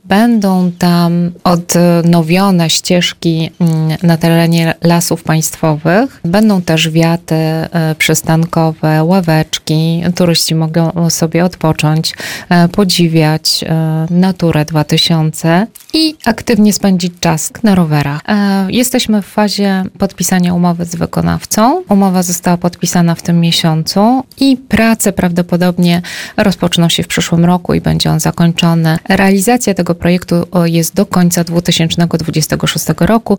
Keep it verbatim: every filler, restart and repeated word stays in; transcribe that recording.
Będą tam odnowione ścieżki na terenie lasów państwowych. Będą też wiaty przystankowe, ławeczki. Turyści mogą sobie odpocząć, podziwiać Naturę dwa tysiące i aktywnie spędzić czas na rowerach. Jesteśmy w fazie podpisania umowy z wykonawcą. Umowa została podpisana w tym miesiącu i prace prawdopodobnie rozpoczną się w przyszłym roku i będzie on zakończony. Realizacja tego projektu jest do końca dwa tysiące dwudziestego szóstego roku.